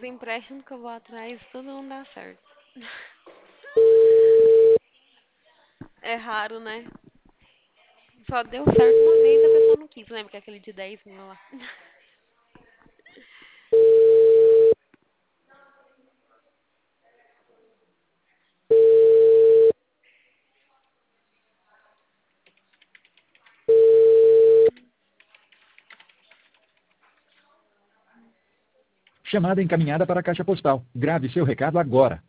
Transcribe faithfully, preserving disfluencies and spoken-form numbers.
empréstimos que eu vou atrás, tudo não dá certo. É raro, né? Só deu certo uma vez e a pessoa não quis. Lembra que é aquele de dez mil lá? Chamada encaminhada para a caixa postal. Grave seu recado agora.